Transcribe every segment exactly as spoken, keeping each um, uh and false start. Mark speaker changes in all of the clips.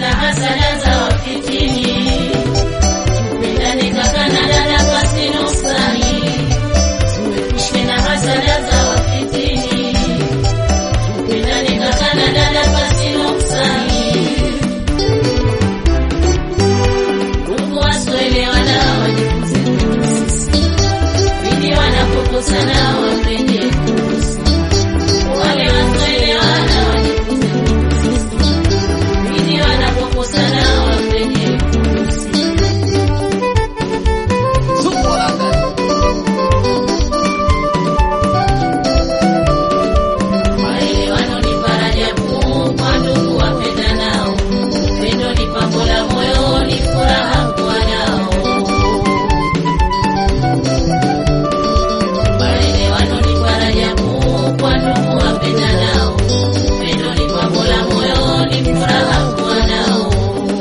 Speaker 1: na hasada za wafitini. Tupendane kaka na dada pasi nuksani, tuepushwe na hasada za wafitini. Tupendane kaka na dada pasi nuksani. Ndugu wasioelewana wajifunze kwetu sisi, pindi wanapokosana wapende kuhusu. Wale wasioelewana wajifunze kwetu sisi, pindi wanapokosana wapende kuhusu. Maelewano ni faraja kuu kwa ndugu wapendanao. Upendo ni pambo la moyo, ni furaha kuwa nao. Maelewano ni faraja kuu kwa ndugu wapendanao. Upendo ni pambo la moyo, ni furaha kuwa nao.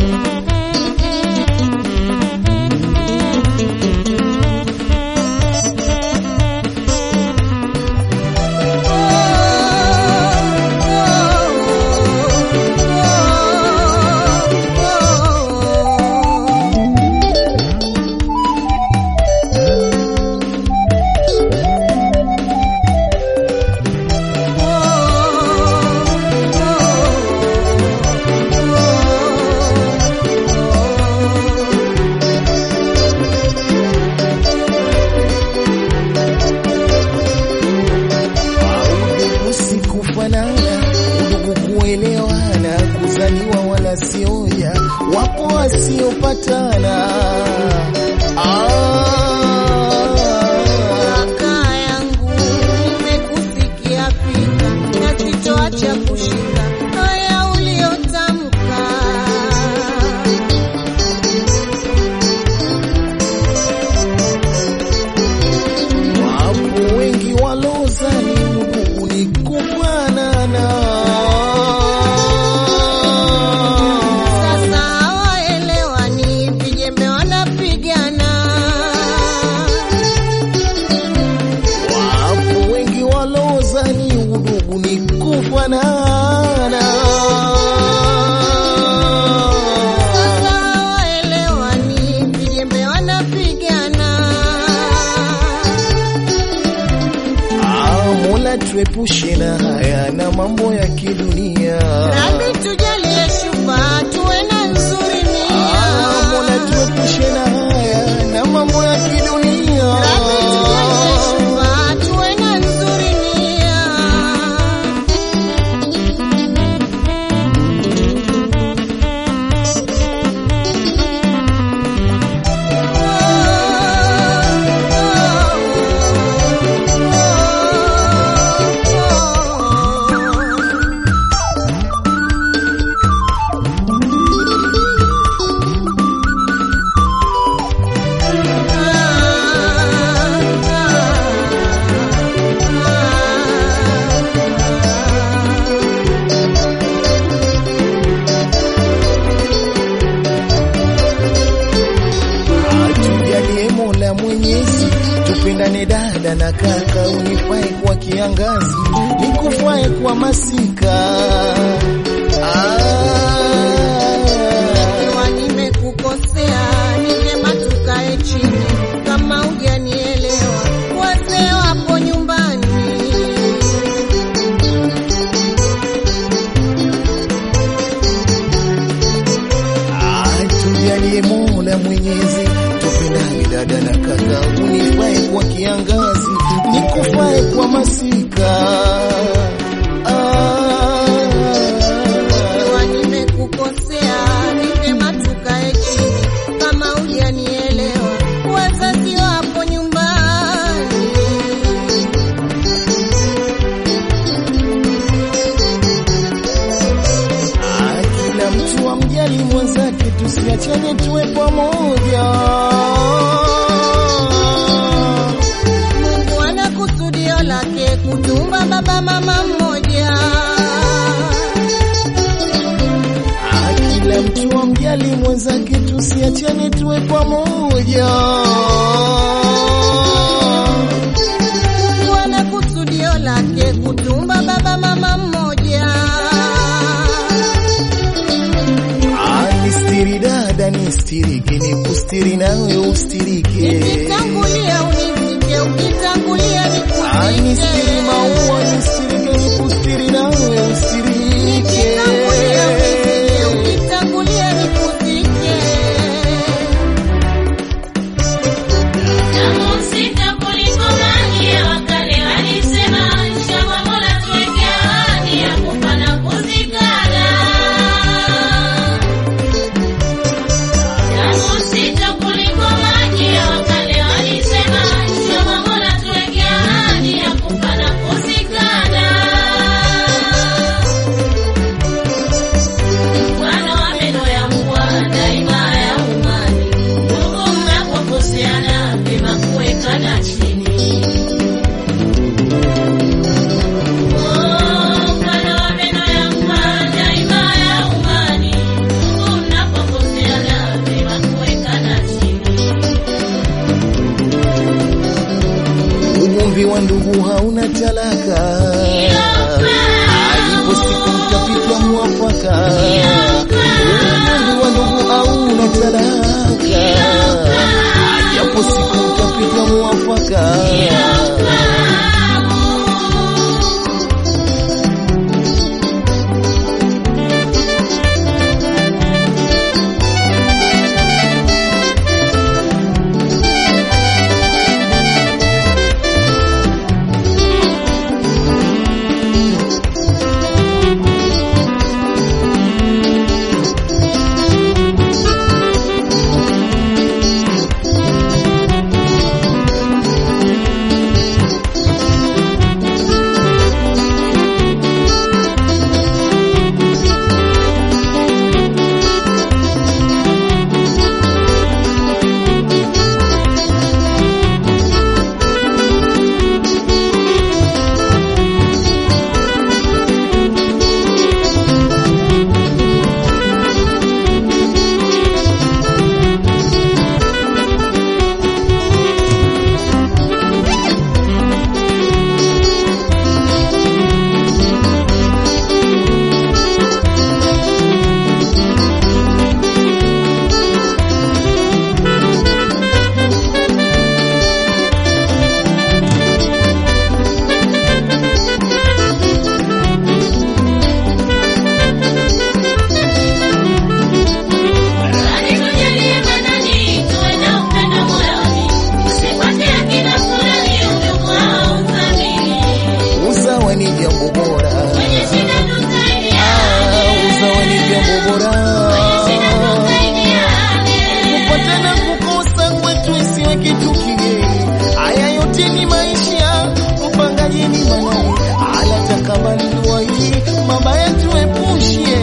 Speaker 2: Usikufanana, ndugu kuelewana, kuzaliwa wala sioja, wapo wasiopatana.
Speaker 3: Kaka yangu nimekusikia fika, na sitoacha kushika haya uliotamka.
Speaker 2: Wapo wengi walozani ndugu ni kufanana.
Speaker 3: Sasa waelewani, vijembe wanapigana.
Speaker 2: Wapo wengi walozani ndugu ni kufanana.
Speaker 3: Sasa waelewani, vijembe wanapigana.
Speaker 2: Ah, Mola tuepushe na haya na mambo ya kidunia.
Speaker 3: Rabi tujalie shufa, tuwe na nzuri nia.
Speaker 2: Ah, Mola tuepushe na haya na mambo ya kidunia.
Speaker 3: Rabi tujalie shufa, tuwe na nzuri nia.
Speaker 2: Atujalie Mola Mwenyezi, tupendane dada na kaka, unifae kwa kiangazi, nikufae kwa masika.
Speaker 3: Ikiwa nimekukosea, ni vyema tukae chini. Kama hujanielewa, wazee wapo nyumbani.
Speaker 2: Atujalie Mola Mwenyezi, tupendane dada na kaka, unifae kwa kiangazi, nikufae kwa masika.
Speaker 3: Ikiwa nimekukosea, ni vyema tukae chini. Kama hujanielewa, wazazi wapo nyumbani.
Speaker 2: Ah, Kila mtu amjali mwenzake, tusiachane tuwe pamoja.
Speaker 3: Mungu ana kusudio lake kutumba baba mama mmoja.
Speaker 2: Ah, Kila mtu amjali mwenzake, tusiachane tuwe pamoja.
Speaker 3: Mungu ana kusudio lake kutumba baba mama mmoja.
Speaker 2: nistirike, nikustiri nawe ustirike.
Speaker 3: Nikitangulia unizike, ukitangulia nikuzike.
Speaker 2: Nistiri maua, nistirike, nikustiri nawe ustirike.
Speaker 3: Nikitangulia unizike, ukitangulia nikuzike.
Speaker 1: Damu sita kuliko maji ya wakale walisema, inshallah Mola tuweke ahadi ya kufa na kuzikana. Damu sita kuliko maji ya wakale walisema, inshallah Mola tuweke ahadi ya kufa na kuzikana. Mfano wa meno ya mbwa daima ya umani, ndugu mnapokoseana vyema kuwekana chini. Oh, mfano wa meno ya mbwa daima ya umani, ndugu mnapokoseana vyema kuwekana chini.
Speaker 2: Ugomvi wa ndugu hauna talaka, alipo siku mtapita mwafaka. Ugomvi wa ndugu hauna talaka, japo siku mtapita mwafaka. Usawa ni jambo bora, usawa ni jambo bora. Kupatana kukosa kwetu isiwe kitu kigeni. Haya yote ni maisha, upangaji ni manani. Ala takabali dua hii, mabaya tuepushe.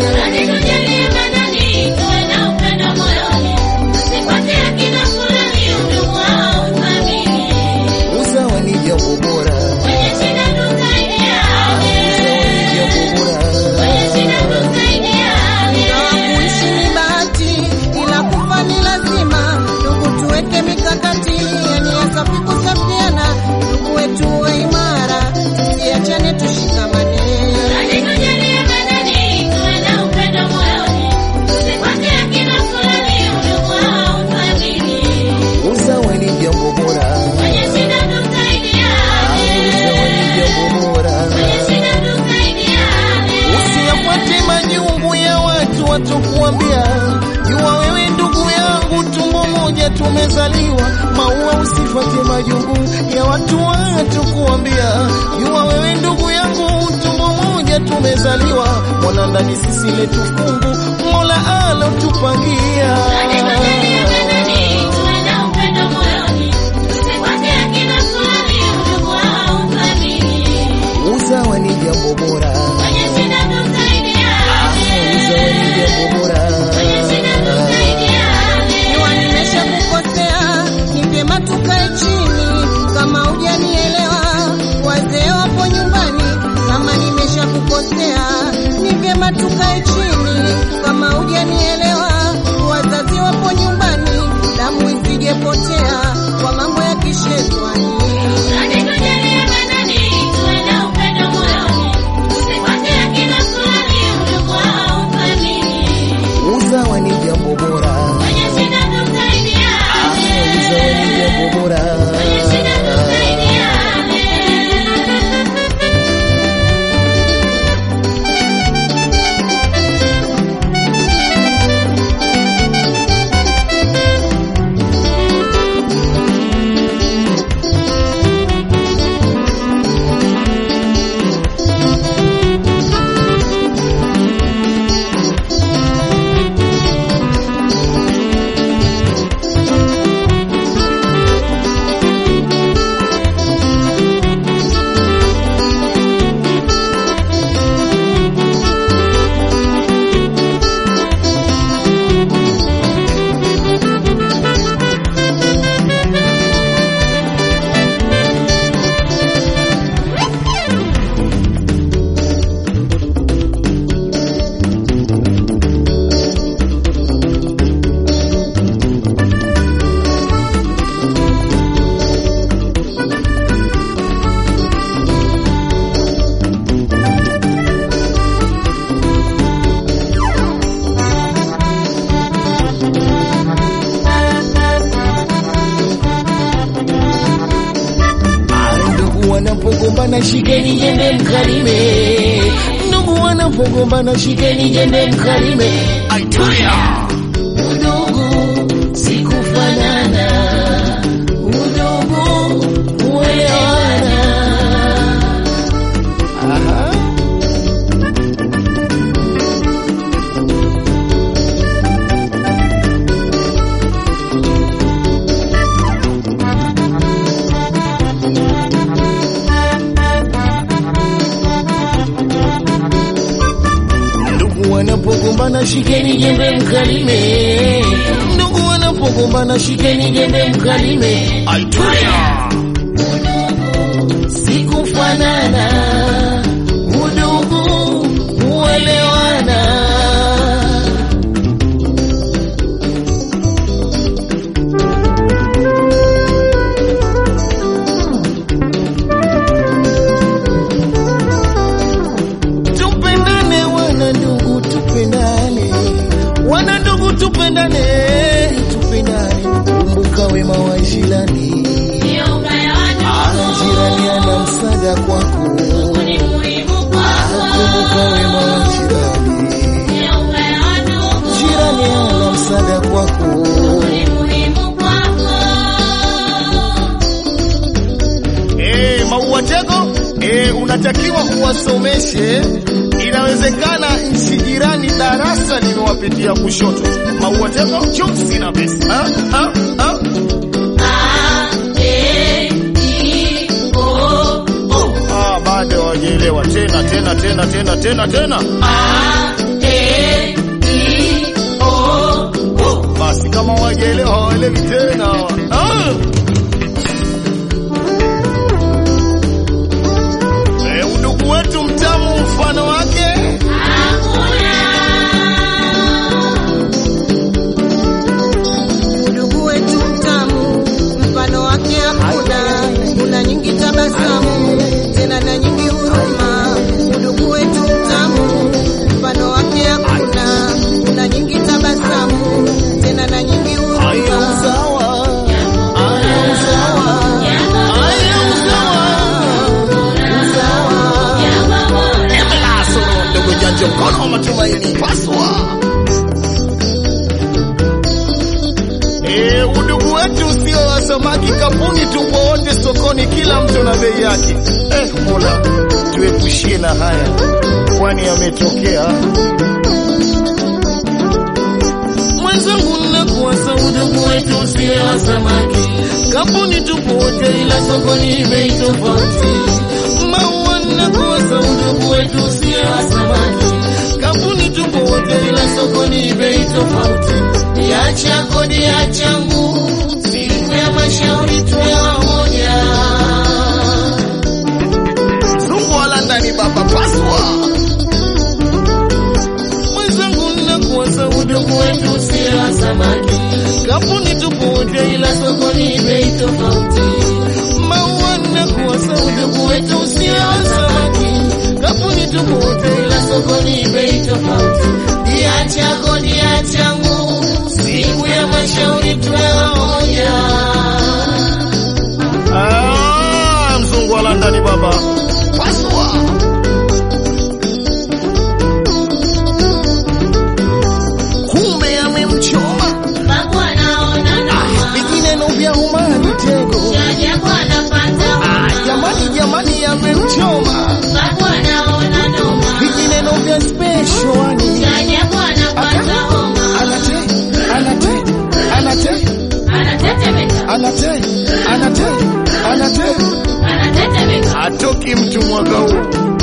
Speaker 2: Usawa ni jambo bora,
Speaker 3: Kuishi ni bahati, ila kufa ni lazima. Ndugu tuweke mikakati, yani ya safi kusafiana. Ndugu wetu wa imara, tusiachane tushikamane.
Speaker 2: usawa ni jambo bora, usawa ni jambo bora. Usiyafuate majungu ya watu watokuambia, jua wewe ndugu yangu, tumbo moja tumezaliwa. Maua usifuate majungu ya watu watokuambia, jua wewe ndugu yangu, tumbo moja tumezaliwa. Mwana ndani sisi letu fungu, Mola alotupangia. Usawa ni jambo bora, usawa ni jambo bora.
Speaker 3: Iwa nimesha kukosea, ni vyema tukae chini. Kama hujanielewa, wazee wapo nyumbani. Kama nimesha kukosea, ni vyema tukae chini. Kama hujanielewa,
Speaker 2: wanapogombana shikeni jembe mkalime. Ndugu wanapogombana shikeni jembe mkalime. Aitulia. Udugu sikufanana, udugu uelewana. Aha. Wanapogombana shikeni jembe mkalime. Ndugu wanapogombana shikeni jembe mkalime. Aitulia. Udugu sikufanana, udugu uelewana. Tupendane wana ndugu, tupendane wana ndugu, tupendane, tupendane. Kumbuka wema wa jirani, jirani ana msaada kwako. Kumbuka wema wa jirani, jirani ana msaada kwako. Eh, Maua Tego, eh, unatakiwa uwasomeshe. Inawezekana nchi jirani darasa limewapitia kushoto. Maua Tego, chumsi na besi. Ah, ah, ah. A, E, I, O, U. Ah, bado hawajaelewa. Tena, tena, tena, tena, tena, tena. A, E, I, O, U. Basi kama hawajaelewa, hawaelewi tena. Ah. Eh, udugu wetu mtamu mfano wake hakuna.
Speaker 3: Udugu wetu mtamu mfano wake hakuna. Kuna nyingi tabasamu tena na nyingi huruma. Udugu wetu mtamu mfano wake hakuna. Kuna nyingi tabasamu tena na nyingi huruma.
Speaker 2: Aya usawa, aya usawa, aya usawa. Emelaso ndugu janja mkono wa matumaini paswa. Eh, udugu wetu sio wa samaki kapuni, tupo wote sokoni, kila mtu na bei yake. Eh, Mola tuepushie na haya, kwani yametokea. Mwenzangu nakuasa, udugu wetu sio wa samaki kapuni, tupo wote ila sokoni bei tofauti. Maua nakuasa, udugu wetu sio wa samaki kapuni, tupo wote ila sokoni bei tofauti. Niacha kodi ya changu, siku ya mashauri tuwe wamoja. Zungu wala ndani baba paswa. Mwenzangu nakuasa, udugu wetu sio wa samaki kapuni, tupo wote ila sokoni bei tofauti. Maua nakuasa, udugu wetu sio wa samaki kapuni, tupo wote ila sokoni bei tofauti. Niacha kodi ya changu, siku ya mashauri tuwe wamoja. Ah, mzungu wala ndani baba paswa. Kumbe amemchoma
Speaker 1: Bakwa naona noma.
Speaker 2: vingineno vya umani Tego.
Speaker 1: Jaja kwa napata homa.
Speaker 2: Jamani, jamani amemchoma
Speaker 1: Bakwa naona noma.
Speaker 2: vingineno vya special wani.
Speaker 1: Jaja kwa napata homa.
Speaker 2: Anate, anate, anate,
Speaker 1: Anatetemeka.
Speaker 2: anate, anate, anate.
Speaker 1: Anatetemeka.
Speaker 2: Atoki mtu mwaka huu.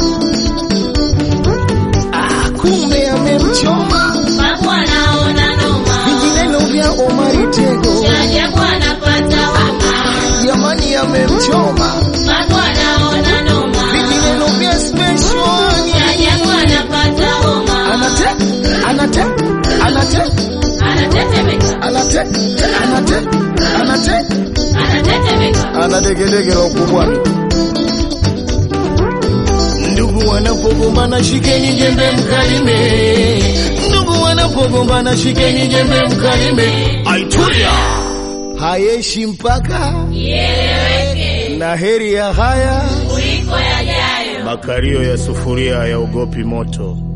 Speaker 2: Ah, kumbe amemchoma
Speaker 1: Bakwa naona noma.
Speaker 2: vingineno vya Omari Tego.
Speaker 1: Jaja kwa napata homa.
Speaker 2: Jamani amemchoma
Speaker 1: Bakwa naona noma.
Speaker 2: vingineno vya special wani.
Speaker 1: Jaja kwa napata homa.
Speaker 2: Anate, anate, anate,
Speaker 1: Anatetemeka.
Speaker 2: anate, anate, anate.
Speaker 1: Anatetemeka.
Speaker 2: Anadegedege la ukubwani. Ndugu wanapogombana shikeni jembe mkalime. Ndugu wanapogombana shikeni jembe mkalime. Aitulia. Hayeshi mpaka
Speaker 1: Ieleweke.
Speaker 2: na heri ya haya
Speaker 1: Kuliko yajayo.
Speaker 2: Makario ya sufuria hayaogopi moto.